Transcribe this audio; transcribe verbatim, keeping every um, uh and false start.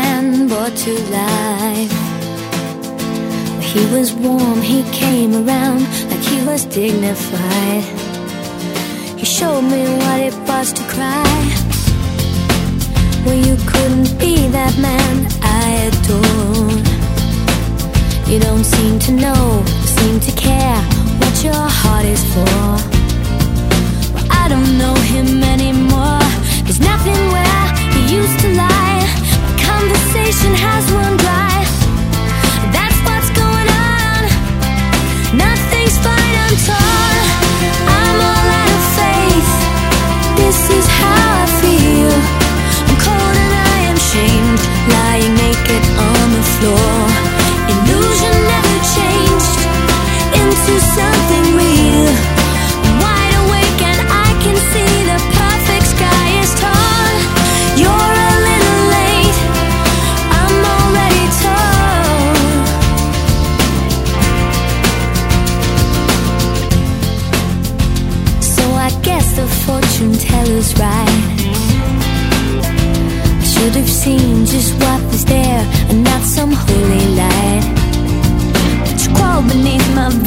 man brought to life. He was warm, he came around like he was dignified. He showed me what it was to cry. Well, you couldn't be that man I adore. You don't seem to know, seem to care what your heart is for. Well, I don't know him anymore. There's nothing where he used to lie. My conversation has run dry. That's what's going on. Nothing's fine, I'm torn. I'm all out of faith. This is how I feel. I'm cold and I am shamed, lying naked on the floor. Illusion never changed into something real. I'm wide awake and I can see the perfect sky is torn. You're a little late, I'm already torn. So I guess the fortune teller's right. I should have seen just what was there and not some holy light. But you crawled beneath my